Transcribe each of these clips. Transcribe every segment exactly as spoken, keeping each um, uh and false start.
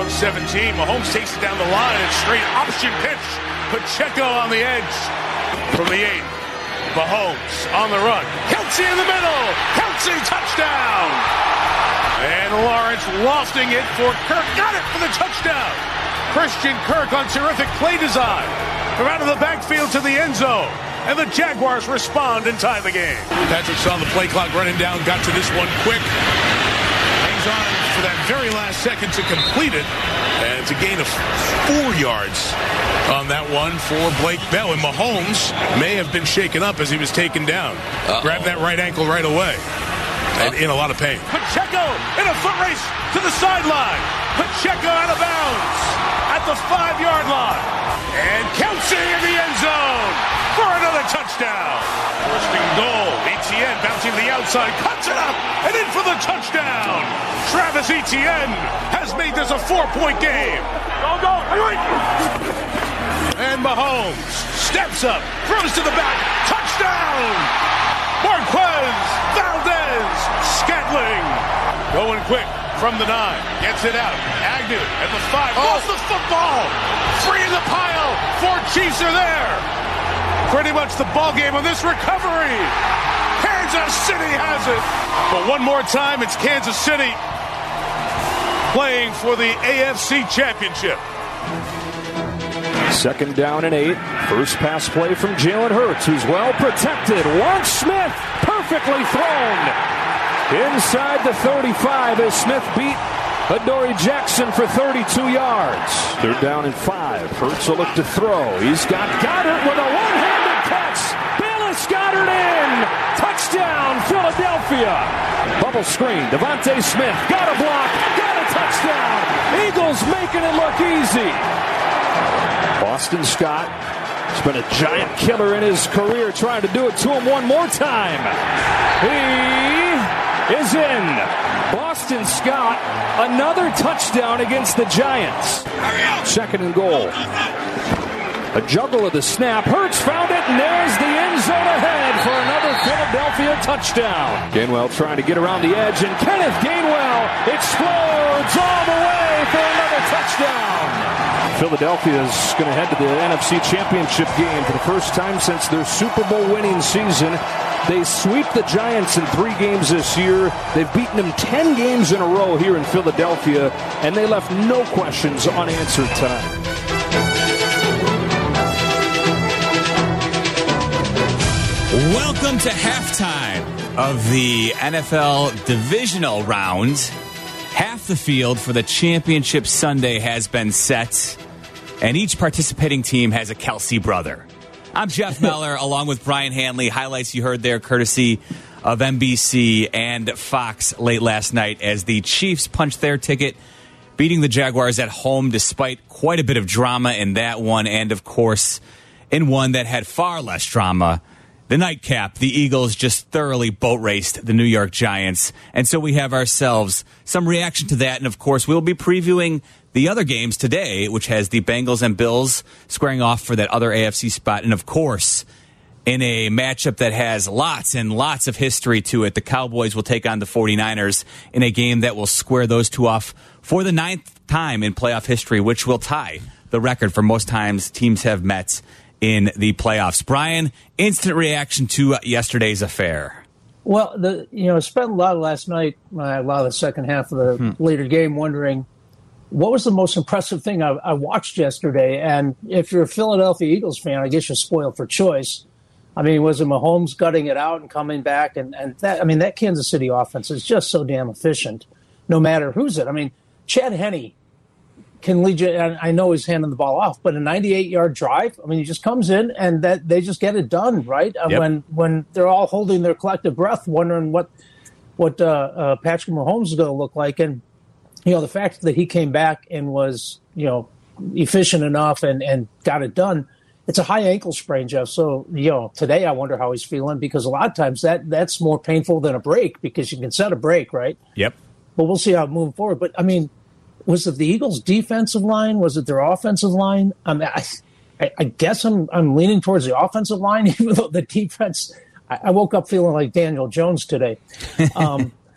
seventeen. Mahomes takes it down the line. And straight option pitch. Pacheco on the edge from the eight. Mahomes on the run. Kelce in the middle. Kelce touchdown. And Lawrence lofting it for Kirk. Got it for the touchdown. Christian Kirk on terrific play design. From out of the backfield to the end zone. And the Jaguars respond and tie the game. Patrick saw the play clock running down. Got to this one quick. Hangs on for that very last second to complete it. And it's a gain of four yards on that one for Blake Bell. And Mahomes may have been shaken up as he was taken down. Uh-oh. Grabbed that right ankle right away. And in a lot of pain. Pacheco in a foot race to the sideline. Pacheco out of bounds at the five-yard line. And Kelce in the end zone for another touchdown. First and goal. Etienne bouncing to the outside. Cuts it up and in for the touchdown. Travis Etienne has made this a four-point game. Go, go. And Mahomes steps up. Throws to the back. Touchdown. Marquez Valdez Scantling going quick from the nine, gets it out. Agnew at the five, lost oh. the football, free in the pile. Four Chiefs are there. Pretty much the ball game on this recovery. Kansas City has it. But one more time, it's Kansas City playing for the A F C Championship. Second down and eight. First pass play from Jalen Hurts, who's well protected. Wants Smith, perfectly thrown. Inside the thirty-five as Smith beat Adoree Jackson for thirty-two yards. Third down and five. Hurts will look to throw. He's got Goddard with a one-handed catch. Bayless Goddard in. Touchdown, Philadelphia. Bubble screen. Devontae Smith got a block. Got a touchdown. Eagles making it look easy. Boston Scott has been a giant killer in his career, trying to do it to him one more time. He is in. Boston Scott, another touchdown against the Giants. Second and goal. A juggle of the snap. Hurts found it, and there's the end zone ahead for another Philadelphia touchdown. Gainwell trying to get around the edge, and Kenneth Gainwell explodes all the way for another touchdown. Philadelphia is going to head to the N F C Championship game for the first time since their Super Bowl winning season. They sweep the Giants in three games this year. They've beaten them ten games in a row here in Philadelphia, and they left no questions unanswered tonight. Welcome to halftime of the N F L divisional round. Half the field for the championship Sunday has been set, and each participating team has a Kelce brother. I'm Jeff Meller, along with Brian Hanley. Highlights you heard there courtesy of N B C and Fox late last night as the Chiefs punched their ticket, beating the Jaguars at home despite quite a bit of drama in that one, and, of course, in one that had far less drama. The nightcap, the Eagles just thoroughly boat raced the New York Giants. And so we have ourselves some reaction to that. And, of course, we'll be previewing the other games today, which has the Bengals and Bills squaring off for that other A F C spot. And, of course, in a matchup that has lots and lots of history to it, the Cowboys will take on the forty-niners in a game that will square those two off for the ninth time in playoff history, which will tie the record for most times teams have met in the playoffs. Brian, instant reaction to yesterday's affair. Well, the you know, spent a lot of last night, uh, a lot of the second half of the hmm. later game, wondering what was the most impressive thing I, I watched yesterday. And if you're a Philadelphia Eagles fan, I guess you're spoiled for choice. I mean, was it Mahomes gutting it out and coming back? And, and that, I mean, that Kansas City offense is just so damn efficient, no matter who's it. I mean, Chad Henne can lead you, and I know he's handing the ball off, but a ninety-eight-yard drive, I mean, he just comes in and that they just get it done, right? Yep. When when they're all holding their collective breath, wondering what what uh, uh, Patrick Mahomes is going to look like. And, you know, the fact that he came back and was, you know, efficient enough and, and got it done, it's a high ankle sprain, Jeff. So, you know, today I wonder how he's feeling, because a lot of times that that's more painful than a break, because you can set a break, right? Yep. But we'll see how it moves forward. But, I mean, was it the Eagles' defensive line? Was it their offensive line? I mean, I, I guess I'm I'm leaning towards the offensive line, even though the defense. I, I woke up feeling like Daniel Jones today. Um,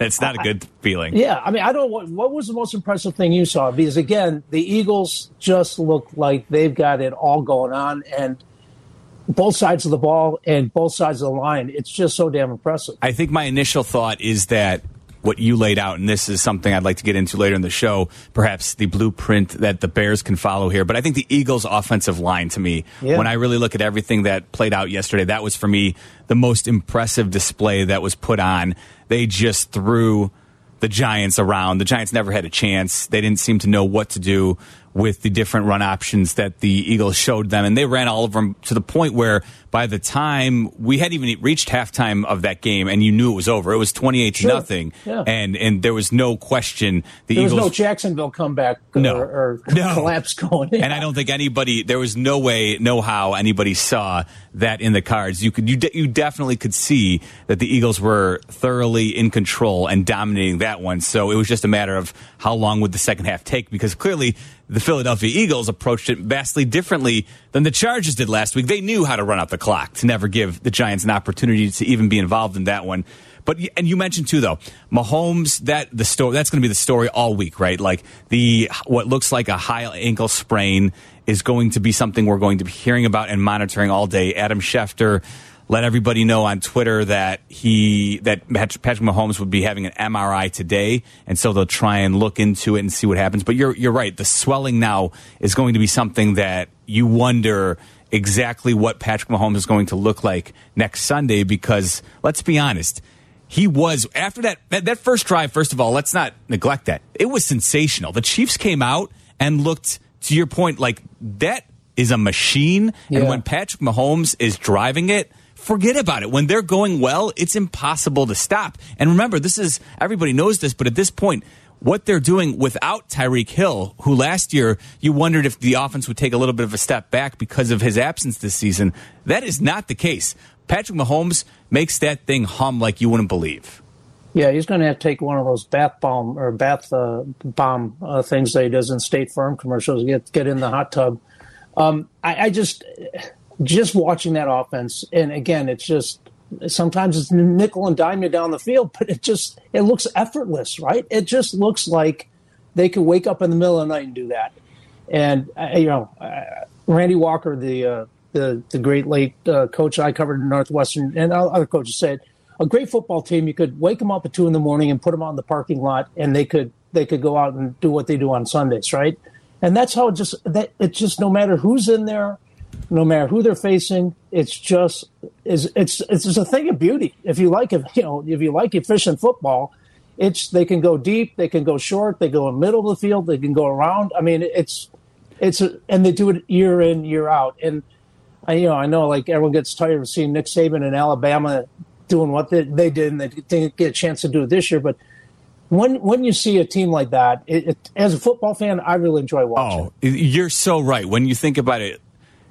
That's not a good feeling. Yeah, I mean, I don't. What, what was the most impressive thing you saw? Because again, the Eagles just look like they've got it all going on, and both sides of the ball and both sides of the line. It's just so damn impressive. I think my initial thought is that what you laid out, and this is something I'd like to get into later in the show, perhaps the blueprint that the Bears can follow here. But I think the Eagles' offensive line, to me, yeah. when I really look at everything that played out yesterday, that was, for me, the most impressive display that was put on. They just threw the Giants around. The Giants never had a chance. They didn't seem to know what to do with the different run options that the Eagles showed them, and they ran all of them to the point where by the time we hadn't even reached halftime of that game, and you knew it was over, it was twenty-eight to nothing, yeah. and and there was no question the there Eagles. There was no Jacksonville comeback no, or, or no. collapse going in. And I don't think anybody, there was no way, no how anybody saw that in the cards. You could, you, de- you definitely could see that the Eagles were thoroughly in control and dominating that one. So it was just a matter of how long would the second half take, because clearly the Philadelphia Eagles approached it vastly differently than the Chargers did last week. They knew how to run out the clock to never give the Giants an opportunity to even be involved in that one. But and you mentioned too, though, Mahomes. That the story that's going to be the story all week, right? Like the what looks like a high ankle sprain is going to be something we're going to be hearing about and monitoring all day. Adam Schefter let everybody know on Twitter that he that Patrick Mahomes would be having an M R I today, and so they'll try and look into it and see what happens. But you're you're right. The swelling now is going to be something that you wonder exactly what Patrick Mahomes is going to look like next Sunday, because let's be honest, he was, after that, that, that first drive, first of all, let's not neglect that. It was sensational. The Chiefs came out and looked, to your point, like that is a machine. Yeah. And when Patrick Mahomes is driving it, forget about it. When they're going well, it's impossible to stop. And remember, this is, everybody knows this, but at this point, what they're doing without Tyreek Hill, who last year you wondered if the offense would take a little bit of a step back because of his absence this season, that is not the case. Patrick Mahomes makes that thing hum like you wouldn't believe. Yeah, he's going to have to take one of those bath bomb or bath uh, bomb uh, things that he does in State Farm commercials. Get get in the hot tub. Um, I, I just just watching that offense, and again, it's just sometimes it's nickel and dime you down the field, but it just it looks effortless, right? It just looks like they could wake up in the middle of the night and do that. And uh, you know, uh, Randy Walker, the uh, the the great late uh, coach I covered in Northwestern, and other coaches said, a great football team, you could wake them up at two in the morning and put them out in the parking lot, and they could they could go out and do what they do on Sundays, right? And that's how it just that it's just no matter who's in there, no matter who they're facing, it's just is it's it's just a thing of beauty. If you like it, you know, if you like efficient football, it's they can go deep, they can go short, they go in the middle of the field, they can go around. I mean, it's it's a, and they do it year in, year out. And I you know I know like everyone gets tired of seeing Nick Saban in Alabama doing what they, they did, and they didn't get a chance to do it this year. But when when you see a team like that, it, it, as a football fan, I really enjoy watching. Oh, you're so right. When you think about it,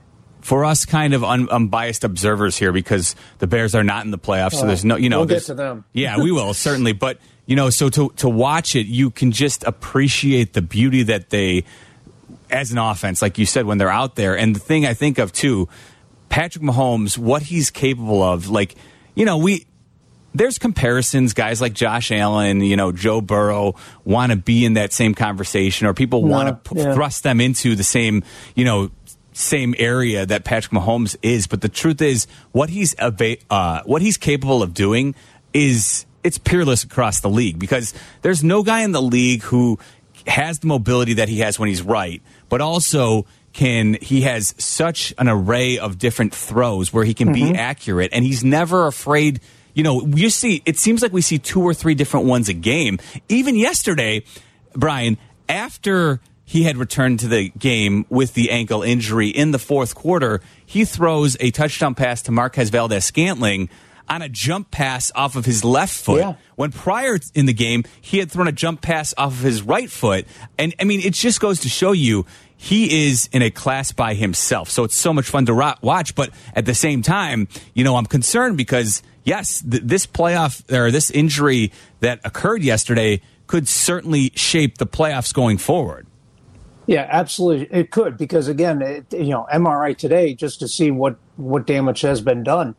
for us kind of un, unbiased observers here, because the Bears are not in the playoffs, so there's no, you know. We'll get to them. Yeah, we will, certainly. But, you know, so to, to watch it, you can just appreciate the beauty that they, as an offense, like you said, when they're out there. And the thing I think of, too, Patrick Mahomes, what he's capable of, like, you know, we there's comparisons. Guys like Josh Allen, you know, Joe Burrow want to be in that same conversation, or people want to p- yeah. thrust them into the same, you know, same area that Patrick Mahomes is. But the truth is, what he's uh, what he's capable of doing is it's peerless across the league, because there's no guy in the league who has the mobility that he has when he's right, but also can he has such an array of different throws where he can mm-hmm. be accurate, and he's never afraid. You know, you see, it seems like we see two or three different ones a game. Even yesterday, Brian, after he had returned to the game with the ankle injury in the fourth quarter, he throws a touchdown pass to Marquez Valdes-Scantling on a jump pass off of his left foot. Yeah. When prior in the game, he had thrown a jump pass off of his right foot. And, I mean, it just goes to show you he is in a class by himself. So it's so much fun to ro- watch. But at the same time, you know, I'm concerned because, yes, th- this playoff or this injury that occurred yesterday could certainly shape the playoffs going forward. Yeah, absolutely. It could, because, again, it, you know, M R I today just to see what, what damage has been done.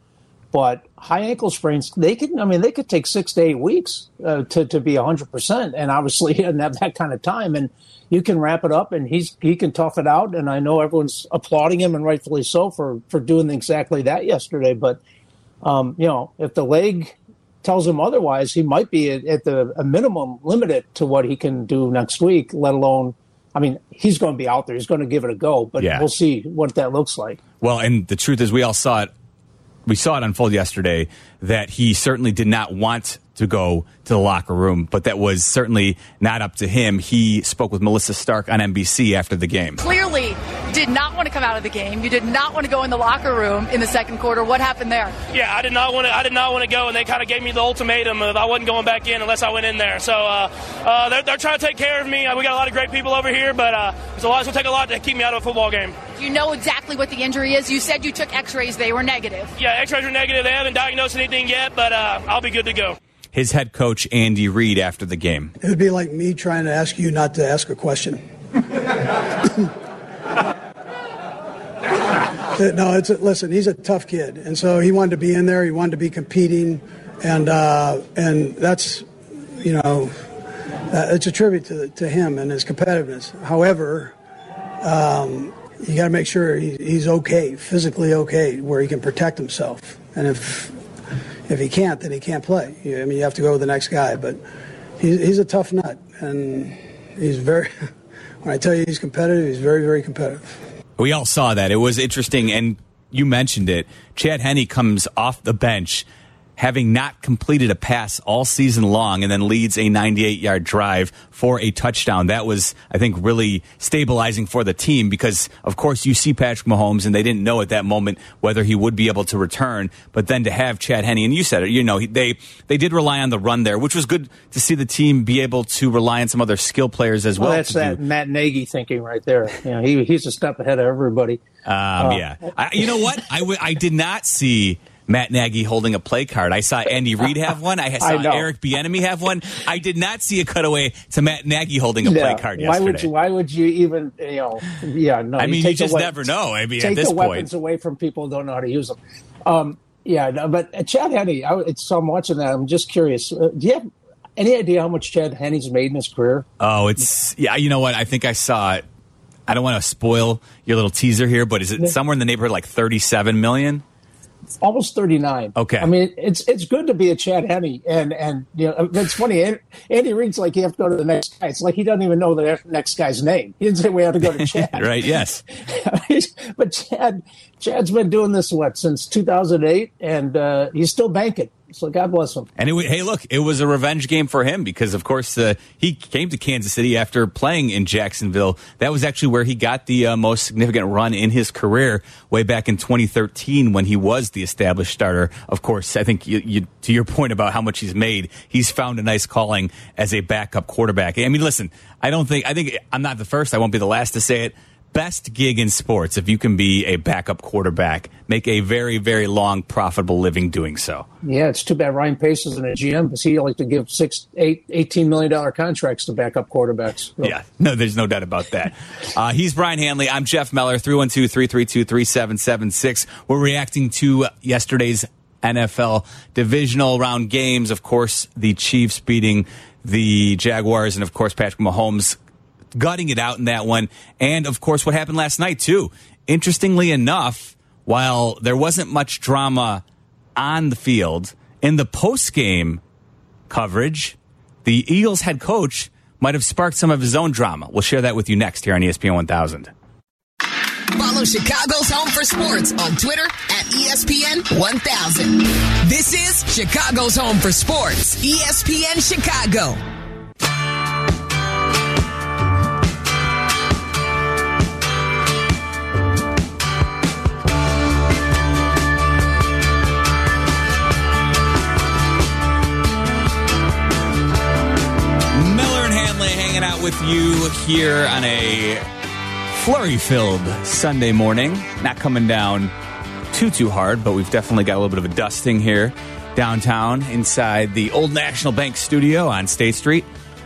But high ankle sprains, they could, I mean, they could take six to eight weeks uh, to, to be one hundred percent. And obviously he doesn't have that kind of time. And you can wrap it up and he's he can tough it out. And I know everyone's applauding him, and rightfully so, for, for doing exactly that yesterday. But, um, you know, if the leg tells him otherwise, he might be at, at the a minimum limited to what he can do next week, let alone, I mean, he's going to be out there. He's going to give it a go, but yeah. We'll see what that looks like. Well, and the truth is we all saw it. We saw it unfold yesterday that he certainly did not want to go to the locker room, but that was certainly not up to him. He spoke with Melissa Stark on N B C after the game. Clearly did not want to come out of the game. You did not want to go in the locker room in the second quarter. What happened there? Yeah, I did not want to. I did not want to go, and they kind of gave me the ultimatum of I wasn't going back in unless I went in there. So uh, uh, they're, they're trying to take care of me. Uh, we got a lot of great people over here, but uh, it's a lot. It's going to take a lot to keep me out of a football game. Do you know exactly what the injury is? You said you took X-rays. They were negative. Yeah, X-rays were negative. They haven't diagnosed anything yet, but uh, I'll be good to go. His head coach, Andy Reid, after the game. It would be like me trying to ask you not to ask a question. No, it's a, listen, he's a tough kid, and so he wanted to be in there. He wanted to be competing, and uh, and that's, you know, uh, it's a tribute to, to him and his competitiveness. However, um, you got to make sure he, he's okay, physically okay, where he can protect himself. And if If he can't, then he can't play. I mean, you have to go with the next guy. But he's, he's a tough nut, and he's very. When I tell you he's competitive, he's very, very competitive. We all saw that. It was interesting, and you mentioned it. Chad Henne comes off the bench, having not completed a pass all season long, and then leads a ninety-eight-yard drive for a touchdown. That was, I think, really stabilizing for the team because, of course, you see Patrick Mahomes, and they didn't know at that moment whether he would be able to return. But then to have Chad Henne, and you said it, you know, they they did rely on the run there, which was good to see the team be able to rely on some other skill players as well. Well, that's that do. Matt Nagy thinking right there. You know, he he's a step ahead of everybody. Um, uh, yeah. I, you know what? I, w- I did not see Matt Nagy holding a play card. I saw Andy Reid have one. I saw I Eric Bieniemy have one. I did not see a cutaway to Matt Nagy holding a yeah. play card why yesterday. Would you, why would you even, you know, yeah, no. I mean, you, you just we- never know. I mean, take at this the point. weapons away from people who don't know how to use them. Um, yeah, no, but Chad Henne, I, it's, so I'm watching that. I'm just curious. Uh, do you have any idea how much Chad Henne's made in his career? Oh, it's, yeah, you know what? I think I saw it. I don't want to spoil your little teaser here, but is it somewhere in the neighborhood like thirty-seven million? Almost thirty-nine. Okay. I mean, it's it's good to be a Chad Henne, and and you know it's funny. Andy Reid's like you have to go to the next guy. It's like he doesn't even know the next guy's name. He didn't say we have to go to Chad. Right? Yes. But Chad, Chad's been doing this what since two thousand eight, and uh, he's still banking. So God bless him. And it, hey, look, it was a revenge game for him because, of course, uh, he came to Kansas City after playing in Jacksonville. That was actually where he got the uh, most significant run in his career way back in twenty thirteen when he was the established starter. Of course, I think you, you, to your point about how much he's made, he's found a nice calling as a backup quarterback. I mean, listen, I don't think, I think I'm not the first. I won't be the last to say it. Best gig in sports, if you can be a backup quarterback, make a very, very long, profitable living doing so. Yeah, it's too bad Ryan Pace isn't a G M because he like to give six, eight, eighteen million dollar contracts to backup quarterbacks. So. Yeah, no, there's no doubt about that. uh, he's Brian Hanley. I'm Jeff Meller. three one two, three three two, three seven seven six. We're reacting to yesterday's N F L divisional round games. Of course, the Chiefs beating the Jaguars, and of course, Patrick Mahomes gutting it out in that one. And, of course, what happened last night, too. Interestingly enough, while there wasn't much drama on the field, in the post-game coverage, the Eagles head coach might have sparked some of his own drama. We'll share that with you next here on E S P N one thousand. Follow Chicago's Home for Sports on Twitter at E S P N one thousand. This is Chicago's Home for Sports, E S P N Chicago. Hanging out with you here on a flurry-filled Sunday morning. Not coming down too, too hard, but we've definitely got a little bit of a dusting here downtown inside the Old National Bank studio on State Street.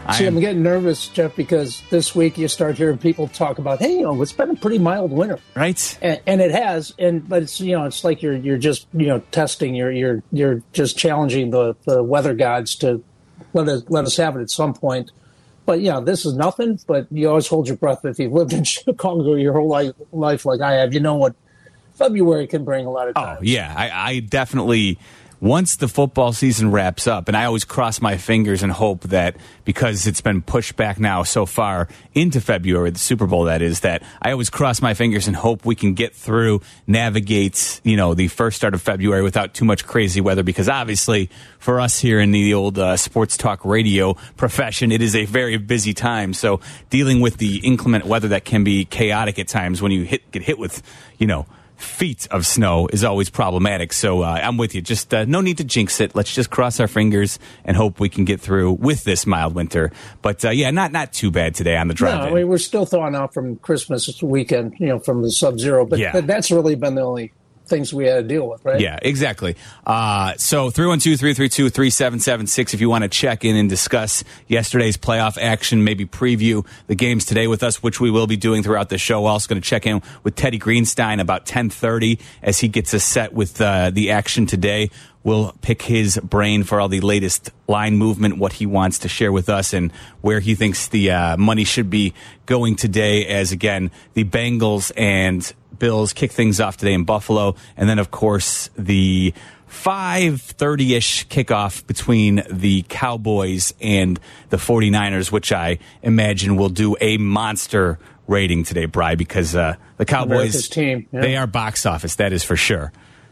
See, I'm getting nervous, Jeff, because this week you start hearing people talk about, hey, you know, it's been a pretty mild winter, right? And, and it has, and but it's you know, it's like you're you're just you know testing, you're you're you're just challenging the, the weather gods to let us let us have it at some point. But yeah, this is nothing. But you always hold your breath if you've lived in Chicago your whole life, life like I have. You know what February can bring a lot of times. Oh yeah, I, I definitely. Once the football season wraps up, and I always cross my fingers and hope that because it's been pushed back now so far into February, the Super Bowl that is, that I always cross my fingers and hope we can get through, navigate, you know, the first start of February without too much crazy weather, because obviously for us here in the old uh, sports talk radio profession, it is a very busy time. So dealing with the inclement weather that can be chaotic at times when you hit get hit with, you know, feet of snow is always problematic. So uh, I'm with you. Just uh, no need to jinx it. Let's just cross our fingers and hope we can get through with this mild winter. But uh, yeah, not not too bad today on the drive. No, I mean, we're still thawing out from Christmas weekend, you know, from the sub-zero. But, yeah. but that's really been the only things we had to deal with, right? Yeah, exactly. Uh, so three one two, three three two, three seven seven six if you want to check in and discuss yesterday's playoff action, maybe preview the games today with us, which we will be doing throughout the show. We're also going to check in with Teddy Greenstein about ten thirty as he gets us set with uh, the action today. We'll pick his brain for all the latest line movement, what he wants to share with us, and where he thinks the uh, money should be going today as, again, the Bengals and Bills kick things off today in Buffalo. And then, of course, the five thirty-ish kickoff between the Cowboys and the forty-niners, which I imagine will do a monster rating today, Bri, because uh, the Cowboys, team, yeah. They are box office, that is for sure.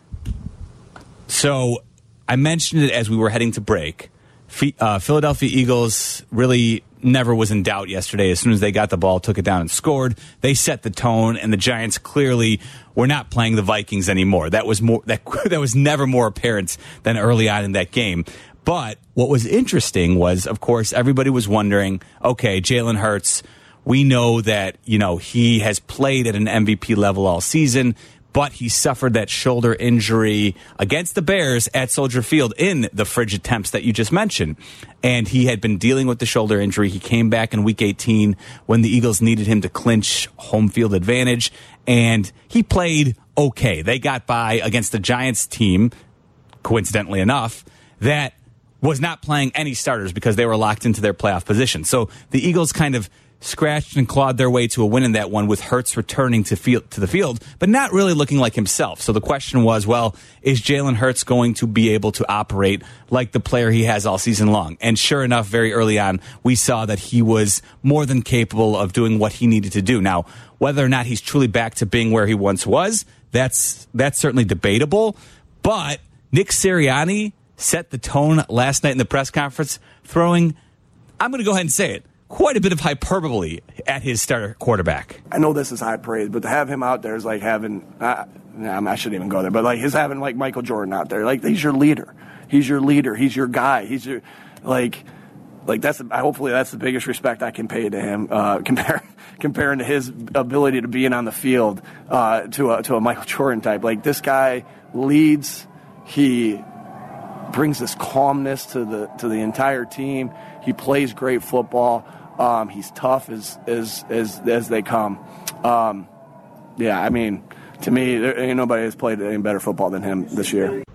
So I mentioned it as we were heading to break. Uh, Philadelphia Eagles really never was in doubt yesterday. As soon as they got the ball, took it down and scored. They set the tone, and the Giants clearly were not playing the Vikings anymore. That was more that that was never more apparent than early on in that game. But what was interesting was, of course, everybody was wondering, okay, Jalen Hurts, we know that, you know, he has played at an M V P level all season, but he suffered that shoulder injury against the Bears at Soldier Field in the frigid temps that you just mentioned. And he had been dealing with the shoulder injury. He came back in week eighteen when the Eagles needed him to clinch home field advantage, and he played okay. They got by against the Giants team, coincidentally enough, that was not playing any starters because they were locked into their playoff position. So the Eagles kind of scratched and clawed their way to a win in that one, with Hurts returning to field to the field, but not really looking like himself. So the question was, well, is Jalen Hurts going to be able to operate like the player he has all season long? And sure enough, very early on, we saw that he was more than capable of doing what he needed to do. Now, whether or not he's truly back to being where he once was, that's that's certainly debatable. But Nick Sirianni set the tone last night in the press conference, throwing, I'm going to go ahead and say it, quite a bit of hyperbole at his starter quarterback. I know this is high praise, but to have him out there is like having, uh, nah, I shouldn't even go there, but like his having like Michael Jordan out there. Like, he's your leader. He's your leader. He's your guy. He's your, like, like that's, hopefully that's the biggest respect I can pay to him, uh, compare, comparing to his ability to being on the field, uh, to a, to a Michael Jordan type. Like, this guy leads, he brings this calmness to the, to the entire team. He plays great football. Um, he's tough as as as as they come. Um, yeah, I mean, to me, there ain't nobody has played any better football than him this year.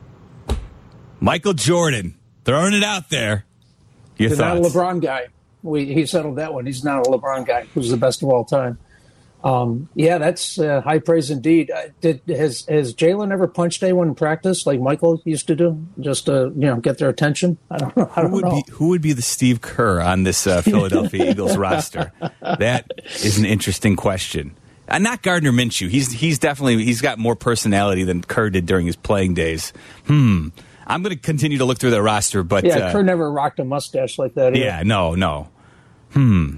Michael Jordan, throwing it out there. Your He's thoughts? not a LeBron guy. We, he settled that one. He's not a LeBron guy, who's the best of all time. Um, yeah, that's uh, high praise indeed. Uh, did has has Jalen ever punched anyone in practice like Michael used to do, just to you know get their attention? I don't know. I don't who would know. be who would be the Steve Kerr on this uh, Philadelphia Eagles roster? That is an interesting question. Uh, not Gardner Minshew. He's he's definitely he's got more personality than Kerr did during his playing days. Hmm. I'm going to continue to look through the roster, but yeah, uh, Kerr never rocked a mustache like that either. Yeah, no, no. Hmm.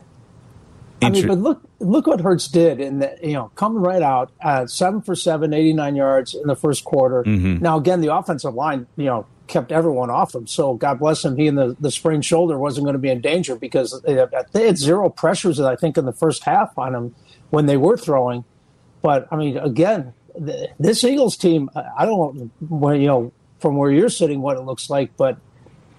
I mean, but look, look what Hurts did in the, you know, coming right out, uh, seven for seven, eighty-nine yards in the first quarter. Mm-hmm. Now, again, the offensive line, you know, kept everyone off him. So God bless him. He and the, the sprained shoulder wasn't going to be in danger because they, they had zero pressures, I think, in the first half on him when they were throwing. But I mean, again, the, this Eagles team, I don't know, you know, from where you're sitting, what it looks like, but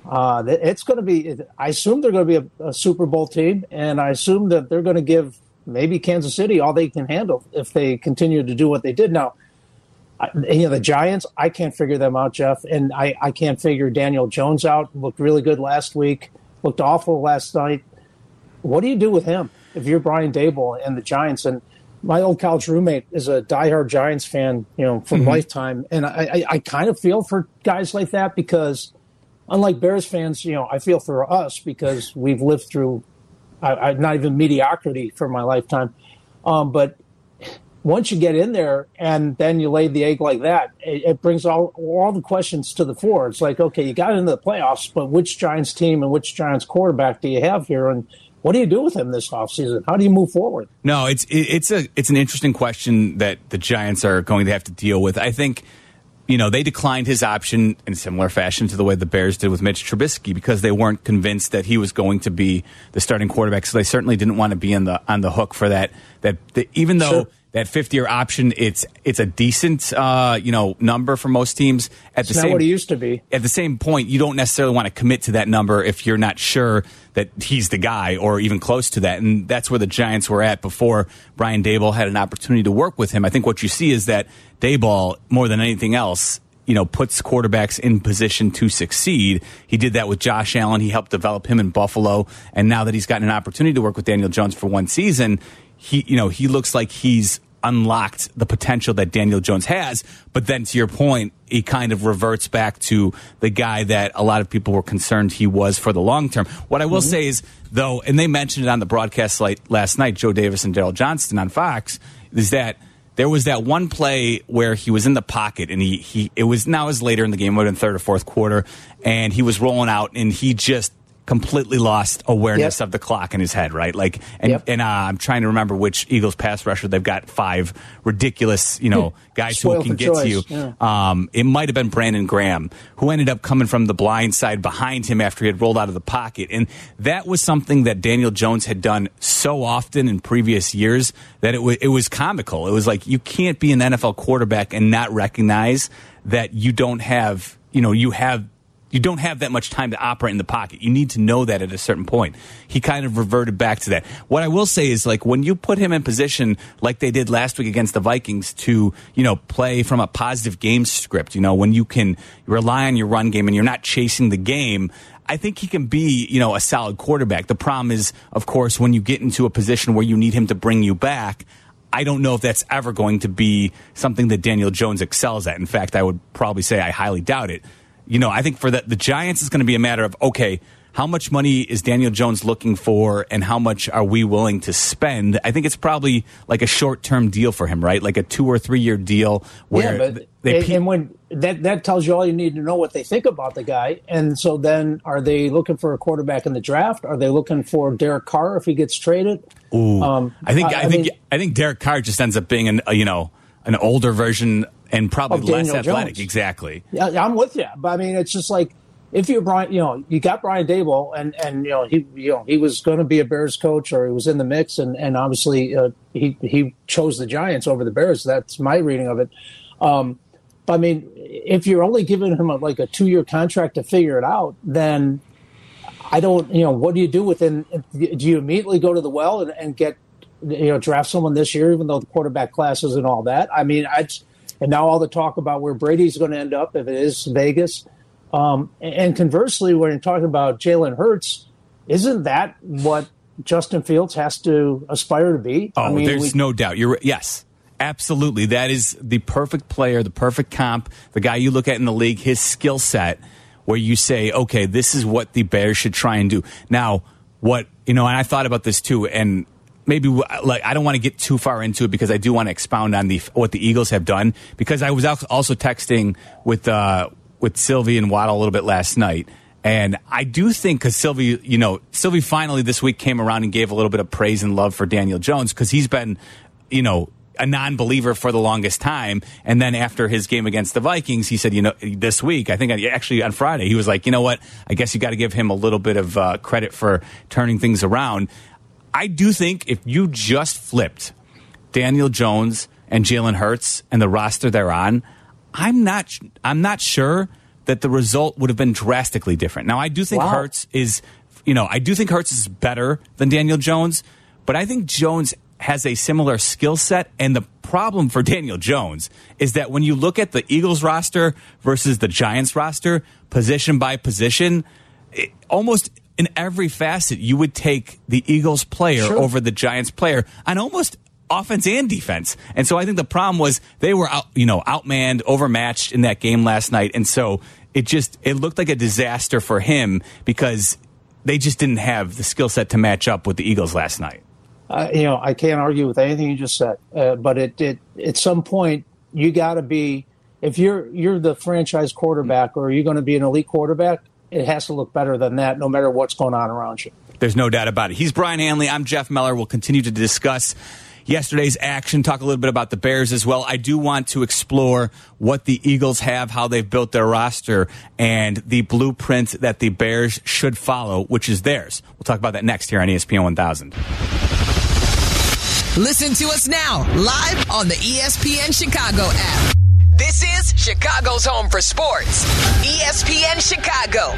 Uh, it's going to be. I assume they're going to be a, a Super Bowl team, and I assume that they're going to give maybe Kansas City all they can handle if they continue to do what they did. Now, I, you know, the Giants, I can't figure them out, Jeff, and I, I can't figure Daniel Jones out. Looked really good last week. Looked awful last night. What do you do with him if you're Brian Daboll and the Giants? And my old college roommate is a diehard Giants fan, you know, for mm-hmm. lifetime, and I, I, I kind of feel for guys like that because. Unlike Bears fans, you know, I feel for us because we've lived through I, I, not even mediocrity for my lifetime. Um, but once you get in there and then you lay the egg like that, it, it brings all all the questions to the fore. It's like, okay, you got into the playoffs, but which Giants team and which Giants quarterback do you have here? And what do you do with him this offseason? How do you move forward? No, it's it, it's a it's an interesting question that the Giants are going to have to deal with. I think. You know, they declined his option in similar fashion to the way the Bears did with Mitch Trubisky because they weren't convinced that he was going to be the starting quarterback. So they certainly didn't want to be on the on the hook for that. That the, even though sure. that fifth-year option, it's it's a decent uh, you know number for most teams. At it's the not same, what it used to be. At the same point, you don't necessarily want to commit to that number if you're not sure that he's the guy or even close to that. And that's where the Giants were at before Brian Daboll had an opportunity to work with him. I think what you see is that Daboll, more than anything else, you know, puts quarterbacks in position to succeed. He did that with Josh Allen. He helped develop him in Buffalo. And now that he's gotten an opportunity to work with Daniel Jones for one season, he, you know, he looks like he's unlocked the potential that Daniel Jones has. But then to your point, he kind of reverts back to the guy that a lot of people were concerned he was for the long term. What I will mm-hmm. say is, though, and they mentioned it on the broadcast last night, Joe Davis and Daryl Johnston on Fox, is that there was that one play where he was in the pocket, and he, he it was now it was later in the game, it would have been third or fourth quarter, and he was rolling out, and he just completely lost awareness yep. of the clock in his head, right? Like, and, yep. and uh, I'm trying to remember which Eagles pass rusher. They've got five ridiculous, you know, guys who can get choice. to you. Yeah. Um, it might have been Brandon Graham, who ended up coming from the blind side behind him after he had rolled out of the pocket. And that was something that Daniel Jones had done so often in previous years that it, w- it was comical. It was like, you can't be an N F L quarterback and not recognize that you don't have, you know, you have You don't have that much time to operate in the pocket. You need to know that at a certain point. He kind of reverted back to that. What I will say is, like, when you put him in position like they did last week against the Vikings to, you know, play from a positive game script, you know, when you can rely on your run game and you're not chasing the game, I think he can be, you know, a solid quarterback. The problem is, of course, when you get into a position where you need him to bring you back, I don't know if that's ever going to be something that Daniel Jones excels at. In fact, I would probably say I highly doubt it. You know, I think for the, the Giants, it's going to be a matter of, okay, how much money is Daniel Jones looking for and how much are we willing to spend? I think it's probably like a short-term deal for him, right? Like a two- or three-year deal where yeah, but they... And, and when that, that tells you all you need to know what they think about the guy. And so then are they looking for a quarterback in the draft? Are they looking for Derek Carr if he gets traded? Ooh, um, I think I, I, I think mean, I think Derek Carr just ends up being an, a, you know, an older version and probably less Daniel athletic. Jones. Exactly. Yeah, I'm with you. But I mean, it's just like if you're Brian, you know, you got Brian Daboll, and, and you know he you know he was going to be a Bears coach, or he was in the mix, and and obviously uh, he he chose the Giants over the Bears. That's my reading of it. Um, but I mean, if you're only giving him a, like a two year contract to figure it out, then I don't. You know, what do you do within? Do you immediately go to the well and, and get you know draft someone this year, even though the quarterback class isn't all that? I mean, I. And now all the talk about where Brady's going to end up if it is Vegas. Um, and conversely, when you're talking about Jalen Hurts, isn't that what Justin Fields has to aspire to be? Oh, I mean, there's we, no doubt. You're yes, absolutely. That is the perfect player, the perfect comp, the guy you look at in the league, his skill set, where you say, okay, this is what the Bears should try and do. Now, what, you know, and I thought about this too, and maybe like I don't want to get too far into it because I do want to expound on the what the Eagles have done, because I was also texting with uh, with Sylvie and Waddle a little bit last night, and I do think because Sylvie, you know, Sylvie finally this week came around and gave a little bit of praise and love for Daniel Jones because he's been, you know, a non-believer for the longest time, and then after his game against the Vikings, he said, you know, this week, I think actually on Friday, he was like, you know what, I guess you got to give him a little bit of uh, credit for turning things around. I do think if you just flipped Daniel Jones and Jalen Hurts and the roster they're on, I'm not I'm not sure that the result would have been drastically different. Now, I do think wow. Hurts is, you know, I do think Hurts is better than Daniel Jones, but I think Jones has a similar skill set. And the problem for Daniel Jones is that when you look at the Eagles roster versus the Giants roster, position by position, it, almost in every facet, you would take the Eagles player sure. over the Giants player on almost offense and defense. And so I think the problem was they were out, you know, outmanned, overmatched in that game last night. And so it just, it looked like a disaster for him because they just didn't have the skill set to match up with the Eagles last night. Uh, you know, I can't argue with anything you just said, uh, but it, it at some point you got to be, if you're you're the franchise quarterback or you're going to be an elite quarterback, it has to look better than that, no matter what's going on around you. There's no doubt about it. He's Brian Hanley. I'm Jeff Meller. We'll continue to discuss yesterday's action, talk a little bit about the Bears as well. I do want to explore what the Eagles have, how they've built their roster, and the blueprint that the Bears should follow, which is theirs. We'll talk about that next here on E S P N one thousand. Listen to us now, live on the E S P N Chicago app. This is Chicago's home for sports. E S P N Chicago.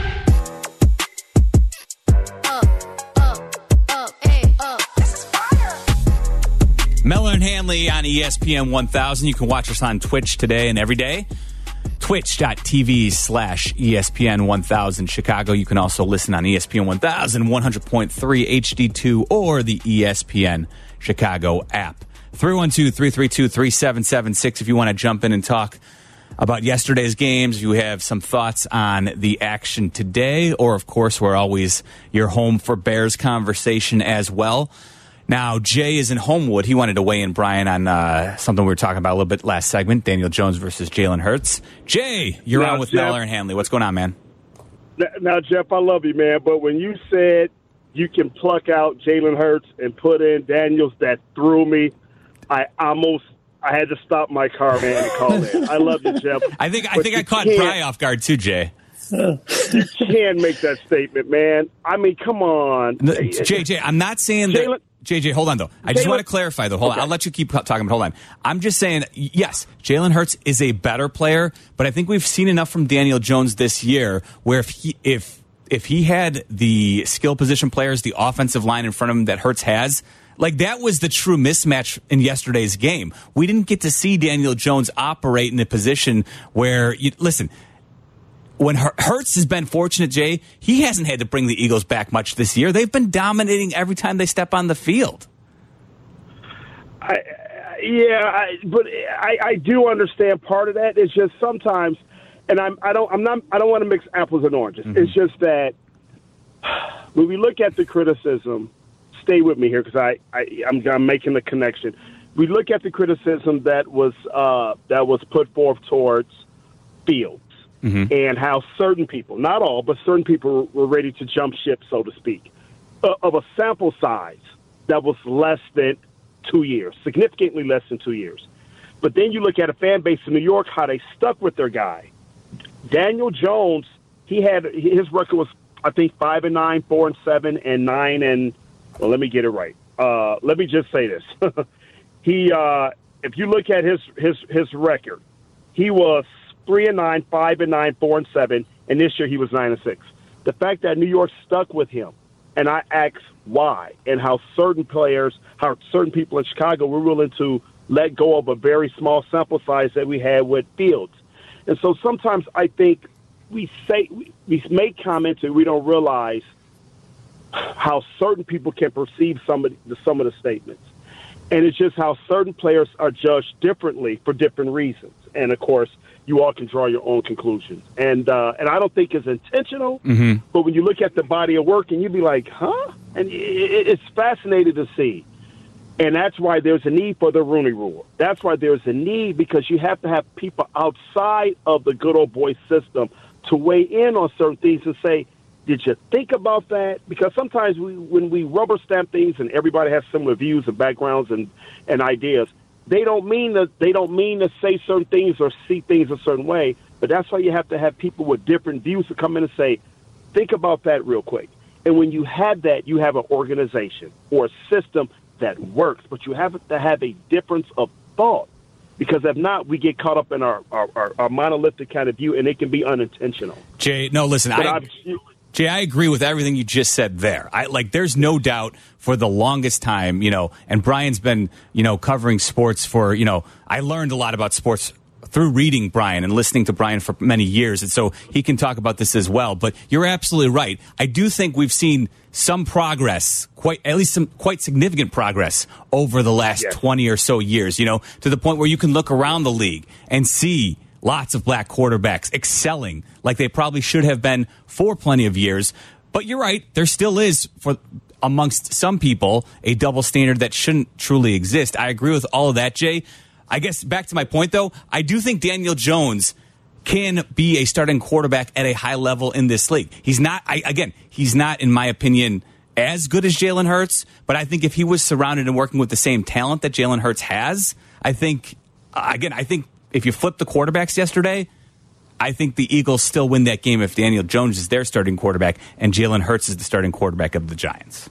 Meller and Hanley on E S P N one thousand. You can watch us on Twitch today and every day. Twitch.tv slash ESPN 1000 Chicago. You can also listen on E S P N one thousand, one hundred point three H D two, or the E S P N Chicago app. three one two, three three two, three seven seven six if you want to jump in and talk about yesterday's games. If you have some thoughts on the action today, or, of course, we're always your home for Bears conversation as well. Now, Jay is in Homewood. He wanted to weigh in, Brian, on uh, something we were talking about a little bit last segment, Daniel Jones versus Jalen Hurts. Jay, you're now, on with Jeff, Meller and Hanley. What's going on, man? Now, Jeff, I love you, man, but when you said you can pluck out Jalen Hurts and put in Daniels, that threw me. I almost I had to stop my car, man, and call in. I love you, Jeff. I think I think I caught Bry off guard, too, Jay. You can't make that statement, man. I mean, come on. No, J J, I'm not saying that... Jalen, J J, hold on, though. I just Jalen, want to clarify, though. Hold okay. on. I'll let you keep talking, but hold on. I'm just saying, yes, Jalen Hurts is a better player, but I think we've seen enough from Daniel Jones this year where if he, if, if he had the skill position players, the offensive line in front of him that Hurts has, like that was the true mismatch in yesterday's game. We didn't get to see Daniel Jones operate in a position where, you, listen, when Hurts has been fortunate, Jay, he hasn't had to bring the Eagles back much this year. They've been dominating every time they step on the field. I, yeah, I, but I, I do understand part of that. It's just sometimes, and I'm I don't I'm not I don't want to mix apples and oranges. Mm-hmm. It's just that when we look at the criticism, stay with me here because I, I I'm, I'm making the connection. We look at the criticism that was uh, that was put forth towards Fields. Mm-hmm. And how certain people, not all, but certain people were ready to jump ship, so to speak, uh, of a sample size that was less than two years, significantly less than two years. But then you look at a fan base in New York, how they stuck with their guy. Daniel Jones, he had his record was, I think, five and nine, four and seven, and nine and, well, let me get it right. Uh, let me just say this. he, uh, if you look at his, his, his record, he was three and nine, five and nine, four and seven, and this year he was nine and six. The fact that New York stuck with him, and I asked why, and how certain players, how certain people in Chicago were willing to let go of a very small sample size that we had with Fields. And so sometimes I think we say we make comments and we don't realize how certain people can perceive some of the, some of the statements. And it's just how certain players are judged differently for different reasons. And, of course, you all can draw your own conclusions. And uh, and I don't think it's intentional, mm-hmm. but when you look at the body of work and you be like, huh? And it, it's fascinating to see. And that's why there's a need for the Rooney Rule. That's why there's a need because you have to have people outside of the good old boy system to weigh in on certain things and say, did you think about that? Because sometimes we, when we rubber stamp things and everybody has similar views and backgrounds and, and ideas, They don't mean that they don't mean to say certain things or see things a certain way, but that's why you have to have people with different views to come in and say, think about that real quick. And when you have that, you have an organization or a system that works, but you have to have a difference of thought. Because if not, we get caught up in our, our, our, our monolithic kind of view, and it can be unintentional. Jay, no, listen, I, Jay, I agree with everything you just said there. I like, there's no doubt for the longest time, you know, and Brian's been, you know, covering sports for, you know, I learned a lot about sports through reading Brian and listening to Brian for many years, and so he can talk about this as well. But you're absolutely right. I do think we've seen some progress, quite at least some quite significant progress over the last yes. twenty or so years, you know, to the point where you can look around the league and see lots of black quarterbacks excelling like they probably should have been for plenty of years. But you're right, there still is, for amongst some people, a double standard that shouldn't truly exist. I agree with all of that, Jay. I guess back to my point, though, I do think Daniel Jones can be a starting quarterback at a high level in this league. He's not, I, again, he's not, in my opinion, as good as Jalen Hurts, but I think if he was surrounded and working with the same talent that Jalen Hurts has, I think, uh, again, I think if you flip the quarterbacks yesterday, I think the Eagles still win that game if Daniel Jones is their starting quarterback and Jalen Hurts is the starting quarterback of the Giants.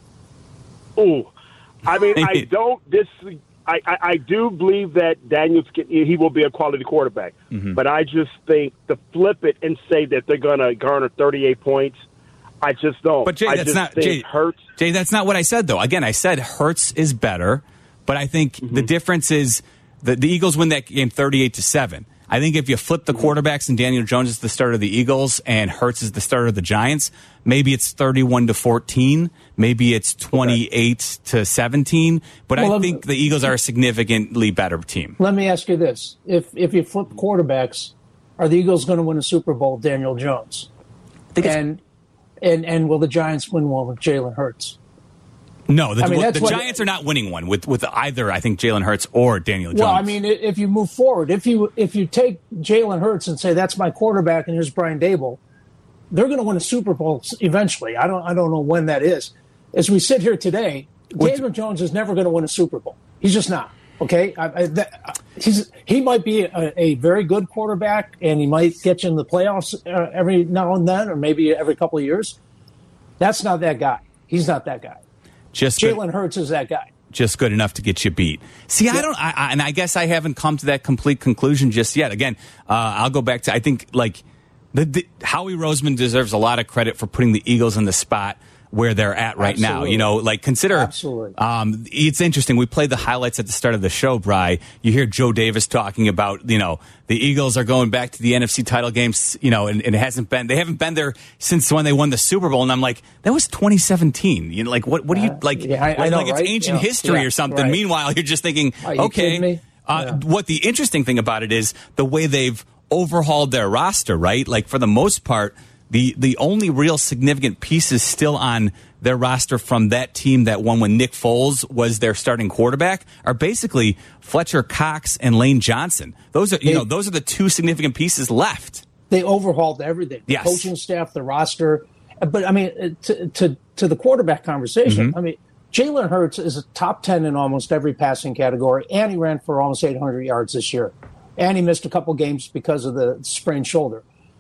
Ooh, I mean, I don't disagree. I, I, I do believe that Daniels can, he will be a quality quarterback, mm-hmm. but I just think to flip it and say that they're going to garner thirty-eight points, I just don't. But Jay, I that's just not think Jay. Hurts. Jay, that's not what I said though. Again, I said Hurts is better, but I think mm-hmm. the difference is that the Eagles win that game thirty-eight to seven. I think if you flip the quarterbacks and Daniel Jones is the starter of the Eagles and Hurts is the starter of the Giants, maybe it's thirty-one to fourteen, maybe it's twenty-eight okay. to seventeen, but well, I think the Eagles are a significantly better team. Let me ask you this. If if you flip quarterbacks, are the Eagles going to win a Super Bowl with Daniel Jones? And, and and will the Giants win one with Jalen Hurts? No, the, I mean, the Giants are not winning one with, with either, I think, Jalen Hurts or Daniel Jones. Well, I mean, if you move forward, if you if you take Jalen Hurts and say that's my quarterback and here's Brian Daboll, they're going to win a Super Bowl eventually. I don't I don't know when that is. As we sit here today, Which, Daniel Jones is never going to win a Super Bowl. He's just not. Okay, I, I, that, he's he might be a, a very good quarterback and he might get you in the playoffs uh, every now and then, or maybe every couple of years. That's not that guy. He's not that guy. Just Jalen Hurts is that guy. Just good enough to get you beat. See, yeah. I don't, I, I, and I guess I haven't come to that complete conclusion just yet. Again, uh, I'll go back to, I think, like, the, the Howie Roseman deserves a lot of credit for putting the Eagles in the spot where they're at right Absolutely. now. You know, like, consider, Absolutely. Um, it's interesting. We played the highlights at the start of the show, Bri. You hear Joe Davis talking about, you know, the Eagles are going back to the N F C title games, you know, and, and it hasn't been, they haven't been there since when they won the Super Bowl. And I'm like, that was twenty seventeen. You know, like, what, what do you, like, yeah, I, I know, like it's right? ancient yeah. history yeah, or something. Right. Meanwhile, you're just thinking, okay, yeah. uh, what the interesting thing about it is the way they've overhauled their roster, right? Like, for the most part, the, the only real significant pieces still on their roster from that team that won when Nick Foles was their starting quarterback are basically Fletcher Cox and Lane Johnson. Those are, you they, know, those are the two significant pieces left. They overhauled everything. The yes. coaching staff, the roster. But I mean, to to, to the quarterback conversation, mm-hmm. I mean, Jalen Hurts is a top ten in almost every passing category, and he ran for almost eight hundred yards this year. And he missed a couple games because of the sprained shoulder.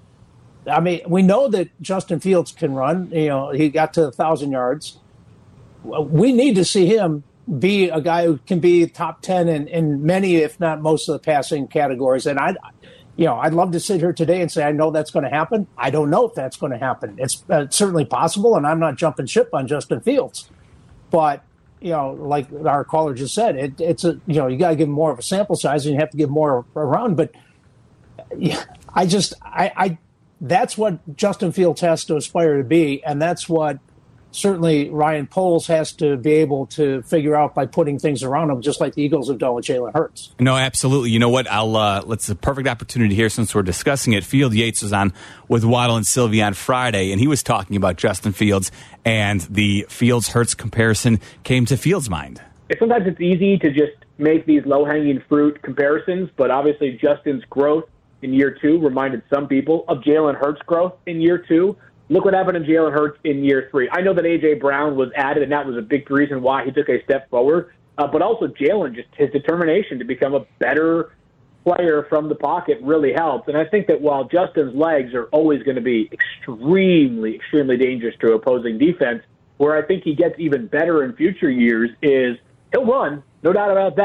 I mean, we know that Justin Fields can run. You know, he got to one thousand yards. We need to see him be a guy who can be top ten in, in many, if not most, of the passing categories. And I, you know, I'd love to sit here today and say I know that's going to happen. I don't know if that's going to happen. It's uh, certainly possible, and I'm not jumping ship on Justin Fields. But you know, like our caller just said, it, it's a you know you got to give him more of a sample size, and you have to give more around. But yeah, I just I. I That's what Justin Fields has to aspire to be, and that's what certainly Ryan Poles has to be able to figure out by putting things around him, just like the Eagles have done with Jalen Hurts. No, absolutely. You know what? I'll uh, let's a perfect opportunity here since we're discussing it. Field Yates was on with Waddle and Sylvie on Friday, and he was talking about Justin Fields, and the Fields Hurts comparison came to Fields' mind. Sometimes it's easy to just make these low hanging fruit comparisons, but obviously Justin's growth in year two reminded some people of Jalen Hurts' growth in year two. Look what happened to Jalen Hurts in year three. I know that A J. Brown was added, and that was a big reason why he took a step forward. Uh, but also Jalen, just his determination to become a better player from the pocket really helps. And I think that while Justin's legs are always going to be extremely, extremely dangerous to opposing defense, where I think he gets even better in future years is he'll run, no doubt about that.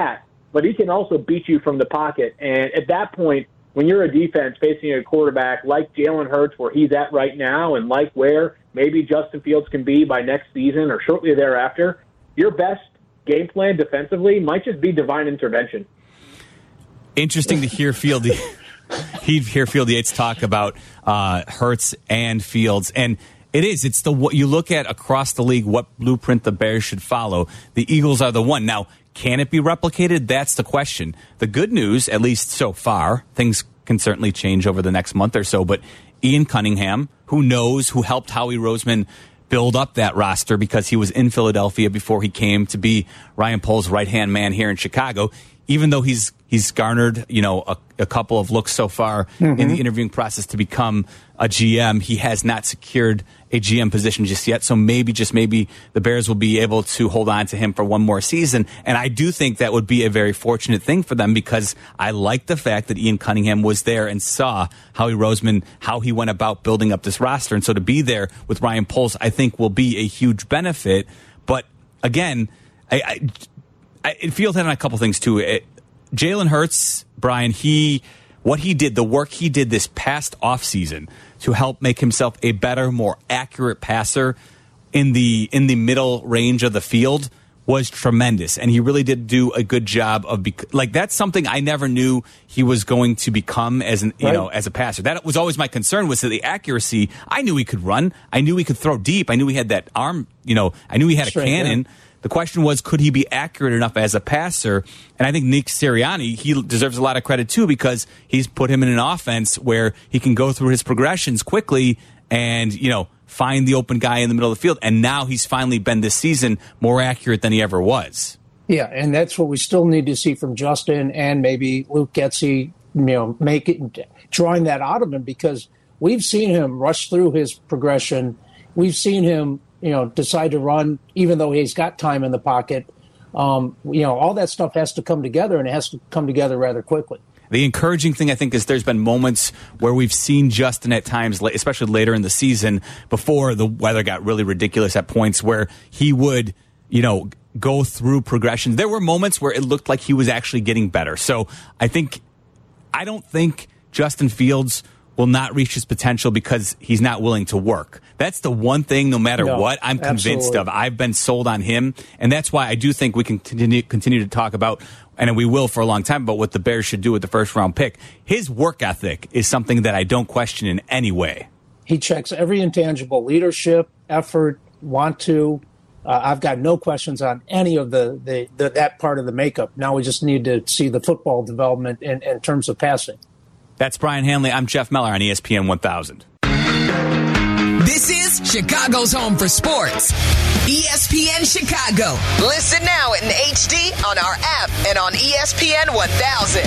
but he can also beat you from the pocket. And at that point, when you're a defense facing a quarterback like Jalen Hurts, where he's at right now, and like where maybe Justin Fields can be by next season or shortly thereafter, your best game plan defensively might just be divine intervention. Interesting to hear Fieldy. He'd hear Field Yates talk about uh, Hurts and Fields, and it is. It's the what you look at across the league. What blueprint the Bears should follow. The Eagles are the one. Now, can it be replicated? That's the question. The good news, at least so far, things can certainly change over the next month or so. But Ian Cunningham, who knows, who helped Howie Roseman build up that roster because he was in Philadelphia before he came to be Ryan Poles' right-hand man here in Chicago. Even though he's he's garnered, you know, a, a couple of looks so far mm-hmm. in the interviewing process to become a G M, he has not secured a G M position just yet. So maybe, just maybe, the Bears will be able to hold on to him for one more season. And I do think that would be a very fortunate thing for them, because I like the fact that Ian Cunningham was there and saw Howie Roseman, how he went about building up this roster. And so to be there with Ryan Poles, I think will be a huge benefit. But again, I... I I, it feels on a couple things too. It, Jalen Hurts, Brian, he what he did, the work he did this past offseason to help make himself a better, more accurate passer in the in the middle range of the field was tremendous, and he really did do a good job of bec- like that's something I never knew he was going to become as an you right. know as a passer. That was always my concern, was that the accuracy. I knew he could run, I knew he could throw deep, I knew he had that arm. You know, I knew he had Straight, a cannon. Yeah. The question was, could he be accurate enough as a passer? And I think Nick Sirianni, he deserves a lot of credit, too, because he's put him in an offense where he can go through his progressions quickly and, you know, find the open guy in the middle of the field. And now he's finally been this season more accurate than he ever was. Yeah, and that's what we still need to see from Justin and maybe Luke Getsy, you know, make it, drawing that out of him, because we've seen him rush through his progression. We've seen him, you know, decide to run, even though he's got time in the pocket. Um, you know, all that stuff has to come together, and it has to come together rather quickly. The encouraging thing, I think, is there's been moments where we've seen Justin at times, especially later in the season, before the weather got really ridiculous at points, where he would, you know, go through progressions. There were moments where it looked like he was actually getting better. So I think, I don't think Justin Fields will not reach his potential because he's not willing to work. That's the one thing, no matter no, what, I'm convinced absolutely. of. I've been sold on him, and that's why I do think we can continue, continue to talk about, and we will for a long time, about what the Bears should do with the first-round pick. His work ethic is something that I don't question in any way. He checks every intangible: leadership, effort, want to. Uh, I've got no questions on any of the, the, the that part of the makeup. Now we just need to see the football development in, in terms of passing. That's Brian Hanley. I'm Jeff Meller on E S P N one thousand. This is Chicago's home for sports. E S P N Chicago. Listen now in H D on our app and on E S P N one thousand.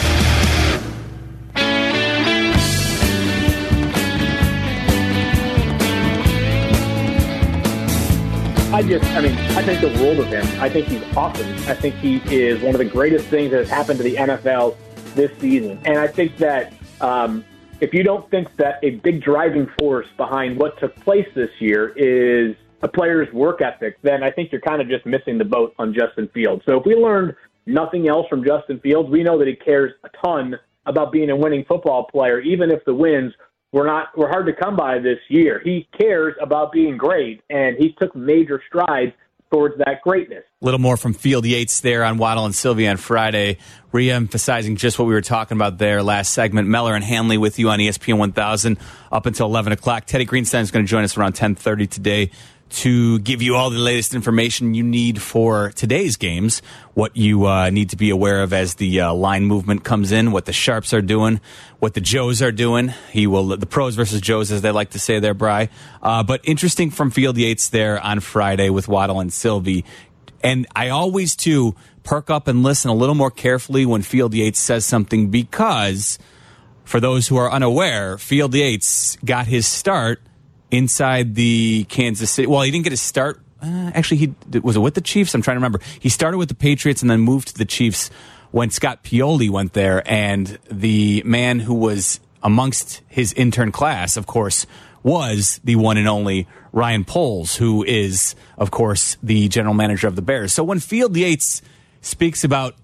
I just, I mean, I think the world of him. I think he's awesome. I think he is one of the greatest things that has happened to the N F L this season. And I think that um, if you don't think that a big driving force behind what took place this year is a player's work ethic, then I think you're kind of just missing the boat on Justin Fields. So if we learned nothing else from Justin Fields, we know that he cares a ton about being a winning football player, even if the wins were not were hard to come by this year. He cares about being great, and he took major strides towards that greatness. A little more from Field Yates there on Waddle and Sylvia on Friday, re-emphasizing just what we were talking about there last segment. Meller and Hanley with you on E S P N one thousand up until eleven o'clock. Teddy Greenstein is going to join us around ten thirty today to give you all the latest information you need for today's games, what you uh, need to be aware of as the uh, line movement comes in, what the Sharps are doing, what the Joes are doing. He will the pros versus Joes, as they like to say there, Bri. Uh, but interesting from Field Yates there on Friday with Waddle and Sylvie. And I always, too, perk up and listen a little more carefully when Field Yates says something, because for those who are unaware, Field Yates got his start inside the Kansas City. Well, he didn't get his start. Uh, actually, he was it with the Chiefs? I'm trying to remember. He started with the Patriots and then moved to the Chiefs when Scott Pioli went there. And the man who was amongst his intern class, of course, was the one and only Ryan Poles, who is, of course, the general manager of the Bears. So when Field Yates speaks about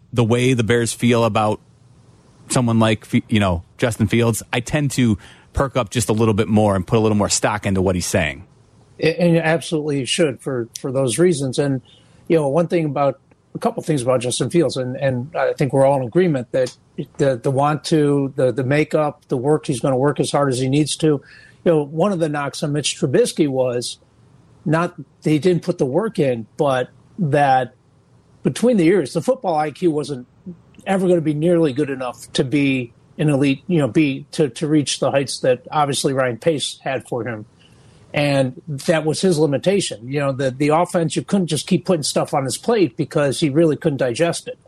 the way the Bears feel about someone like, you know, Justin Fields, I tend to perk up just a little bit more and put a little more stock into what he's saying. And you absolutely should for, for those reasons. And, you know, one thing about, a couple things about Justin Fields, and, and I think we're all in agreement that the, the want to, the, the makeup, the work, he's going to work as hard as he needs to. You know, one of the knocks on Mitch Trubisky was not that he didn't put the work in, but that between the years, the football I Q wasn't ever going to be nearly good enough to be an elite, you know, be to, to reach the heights that obviously Ryan Pace had for him. And that was his limitation. You know, the, the offense, you couldn't just keep putting stuff on his plate because he really couldn't digest it.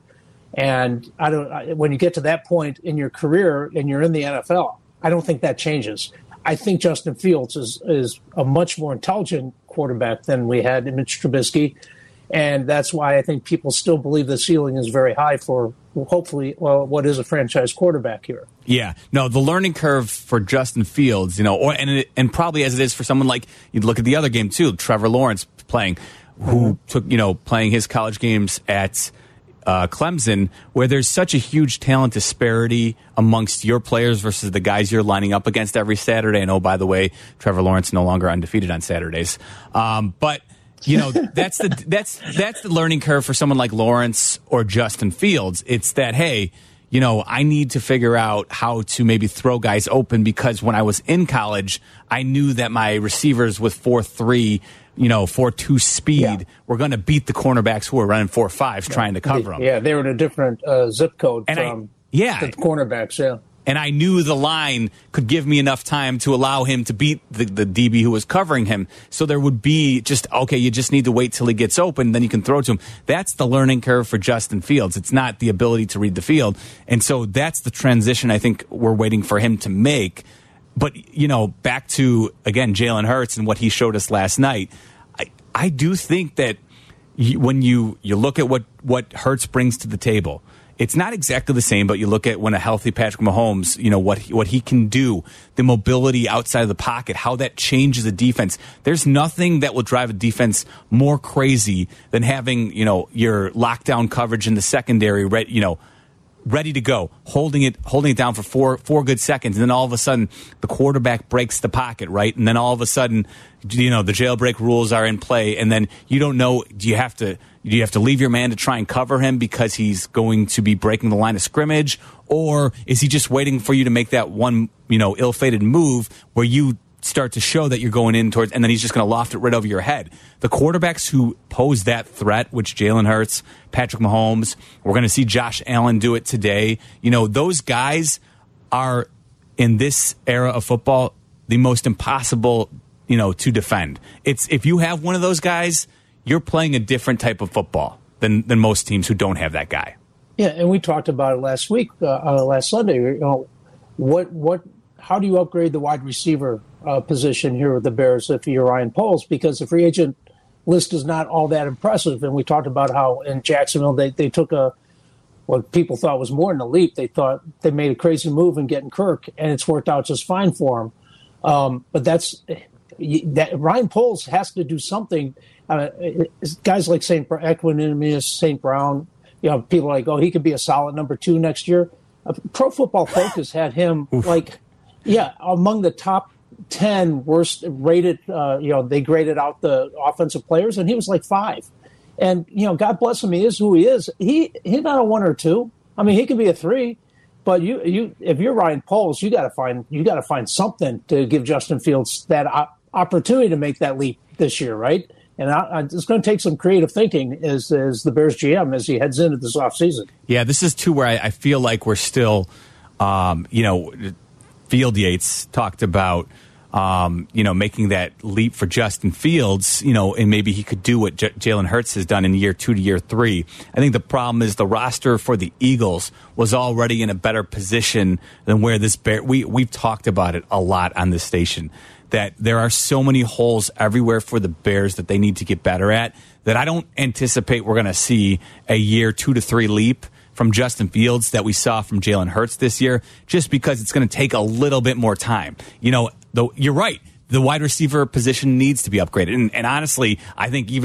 And I don't, I, when you get to that point in your career and you're in the N F L, I don't think that changes. I think Justin Fields is, is a much more intelligent quarterback than we had in Mitch Trubisky. And that's why I think people still believe the ceiling is very high for, hopefully, well, what is a franchise quarterback here. Yeah, no, the learning curve for Justin Fields, you know, or and it, and probably as it is for someone like, you look at the other game too, Trevor Lawrence playing, who mm-hmm. took, you know, playing his college games at uh, Clemson, where there's such a huge talent disparity amongst your players versus the guys you're lining up against every Saturday. And oh, by the way, Trevor Lawrence no longer undefeated on Saturdays, um, but. You know, that's the that's that's the learning curve for someone like Lawrence or Justin Fields. It's that, hey, you know, I need to figure out how to maybe throw guys open, because when I was in college, I knew that my receivers with four three, you know, four two speed yeah. were going to beat the cornerbacks who were running four fives yeah. trying to cover them. Yeah, they were in a different uh, zip code and from I, yeah. the cornerbacks, yeah. And I knew the line could give me enough time to allow him to beat the, the D B who was covering him. So there would be just, okay, you just need to wait till he gets open, then you can throw to him. That's the learning curve for Justin Fields. It's not the ability to read the field. And so that's the transition I think we're waiting for him to make. But, you know, back to, again, Jalen Hurts and what he showed us last night, I, I do think that when you, you look at what, what Hurts brings to the table, it's not exactly the same, but you look at when a healthy Patrick Mahomes, you know, what he, what he can do, the mobility outside of the pocket, how that changes a defense. There's nothing that will drive a defense more crazy than having, you know, your lockdown coverage in the secondary, re- you know, ready to go, holding it holding it down for four four good seconds, and then all of a sudden the quarterback breaks the pocket, right? And then all of a sudden, you know, the jailbreak rules are in play, and then you don't know, do you have to do you have to leave your man to try and cover him because he's going to be breaking the line of scrimmage, or is he just waiting for you to make that one, you know, ill-fated move where you start to show that you're going in towards, and then he's just going to loft it right over your head. The quarterbacks who pose that threat, which Jalen Hurts, Patrick Mahomes, we're going to see Josh Allen do it today. You know, those guys are, in this era of football, the most impossible, you know, to defend. It's, if you have one of those guys, you're playing a different type of football than, than most teams who don't have that guy. Yeah, and we talked about it last week, uh, uh, last Sunday. You know, what, what, how do you upgrade the wide receiver uh, position here with the Bears if you're Ryan Poles? Because the free agent list is not all that impressive. And we talked about how in Jacksonville they, they took a what people thought was more than a leap. They thought they made a crazy move in getting Kirk, and it's worked out just fine for him. Um, but that's that Ryan Poles has to do something. Uh, guys like Saint Equanimeous, Saint Brown, you know, people are like, oh, he could be a solid number two next year. Uh, Pro Football Focus had him Oof. like, yeah, among the top ten worst rated. Uh, you know, they graded out the offensive players, and he was like five. And you know, God bless him, he is who he is. He he's not a one or two. I mean, he could be a three. But you you if you're Ryan Poles, you got to find you got to find something to give Justin Fields that op- opportunity to make that leap this year, right? And I, I, it's going to take some creative thinking as, as the Bears G M as he heads into this offseason. Yeah, this is too where I, I feel like we're still, um, you know, Field Yates talked about, um, you know, making that leap for Justin Fields, you know, and maybe he could do what J- Jalen Hurts has done in year two to year three. I think the problem is the roster for the Eagles was already in a better position than where this Bear. We we've talked about it a lot on this station, that there are so many holes everywhere for the Bears that they need to get better at, that I don't anticipate we're going to see a year two to three leap from Justin Fields that we saw from Jalen Hurts this year, just because it's going to take a little bit more time. You know, though you're right, the wide receiver position needs to be upgraded. And, and honestly, I think even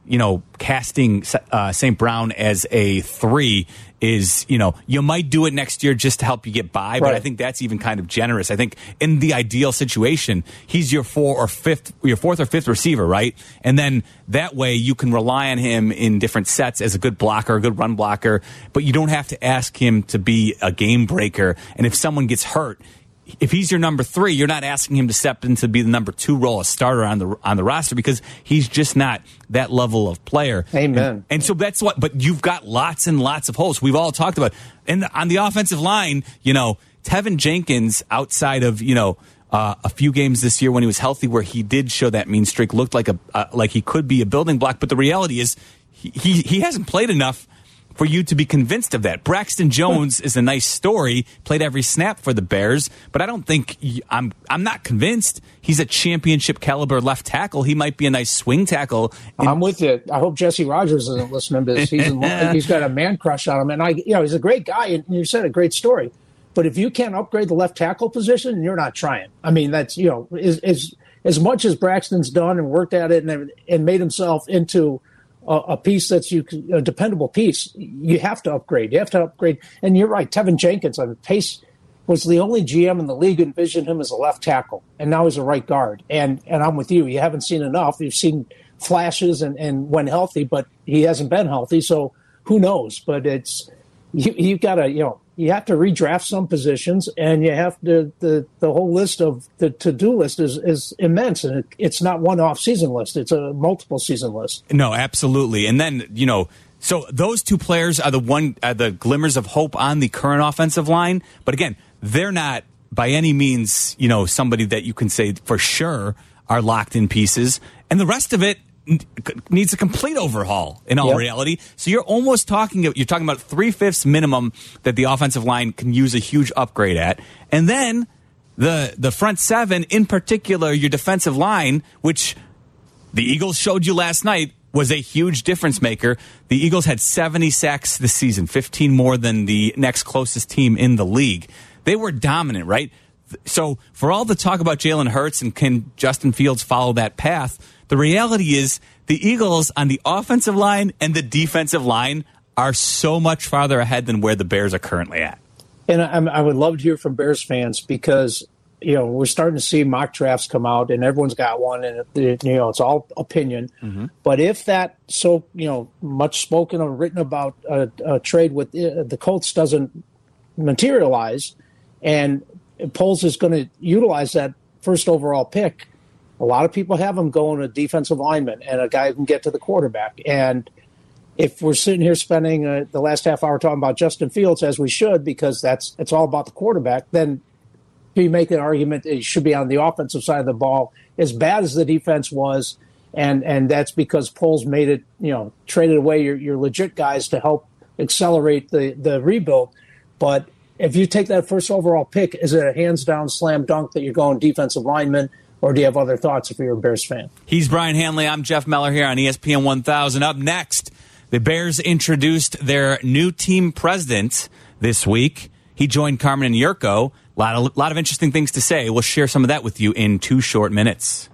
you know, casting uh, Saint Brown as a three is, you know, you might do it next year just to help you get by, but right. I think that's even kind of generous. I think in the ideal situation, he's your four or fifth, your fourth or fifth receiver, right? And then that way you can rely on him in different sets as a good blocker, a good run blocker, but you don't have to ask him to be a game breaker. And if someone gets hurt, if he's your number three, you're not asking him to step into be the number two role, a starter on the on the roster, because he's just not that level of player. Amen. And, and so that's what. But you've got lots and lots of holes. We've all talked about. And on the offensive line, you know, Tevin Jenkins, outside of you know uh, a few games this year when he was healthy, where he did show that mean streak, looked like a uh, like he could be a building block. But the reality is, he he, he hasn't played enough for you to be convinced of that. Braxton Jones is a nice story, played every snap for the Bears, but I don't think he, I'm I'm not convinced he's a championship caliber left tackle. He might be a nice swing tackle. In- I'm with you. I hope Jesse Rogers isn't listening to this. He's, in, he's got a man crush on him, and I, you know, he's a great guy, and you said a great story. But if you can't upgrade the left tackle position, you're not trying. I mean, that's, you know, is as as much as Braxton's done and worked at it and and made himself into a piece that's you a dependable piece, you have to upgrade. You have to upgrade. And you're right, Tevin Jenkins, I mean, Pace was the only G M in the league who envisioned him as a left tackle, and now he's a right guard. And and I'm with you. You haven't seen enough. You've seen flashes and, and when healthy, but he hasn't been healthy, so who knows? But it's you, you've got to, you know, you have to redraft some positions, and you have to, the, the whole list of the to-do list is, is immense. And it, it's not one off-season list. It's a multiple season list. No, absolutely. And then, you know, so those two players are the one, are the glimmers of hope on the current offensive line. But again, they're not by any means, you know, somebody that you can say for sure are locked in pieces. And the rest of it needs a complete overhaul in all yep. reality. So you're almost talking, you're talking about three-fifths minimum that the offensive line can use a huge upgrade at. And then the the front seven, in particular, your defensive line, which the Eagles showed you last night, was a huge difference maker. The Eagles had seventy sacks this season, fifteen more than the next closest team in the league. They were dominant, right? So for all the talk about Jalen Hurts and can Justin Fields follow that path, the reality is the Eagles on the offensive line and the defensive line are so much farther ahead than where the Bears are currently at. And I, I would love to hear from Bears fans, because, you know, we're starting to see mock drafts come out, and everyone's got one, and, it, you know, it's all opinion. Mm-hmm. But if that so, you know, much spoken or written about a, a trade with uh, the Colts doesn't materialize, and Poles is going to utilize that first overall pick, a lot of people have him going a defensive lineman and a guy who can get to the quarterback. And if we're sitting here spending uh, the last half hour talking about Justin Fields, as we should, because that's it's all about the quarterback, then you make an argument that he should be on the offensive side of the ball. As bad as the defense was, and and that's because Poles made it, you know, traded away your, your legit guys to help accelerate the, the rebuild. But if you take that first overall pick, is it a hands-down slam dunk that you're going defensive lineman? Or do you have other thoughts if you're a Bears fan? He's Brian Hanley. I'm Jeff Meller here on E S P N one thousand. Up next, the Bears introduced their new team president this week. He joined Carmen and Yurko. A lot of, lot of interesting things to say. We'll share some of that with you in two short minutes.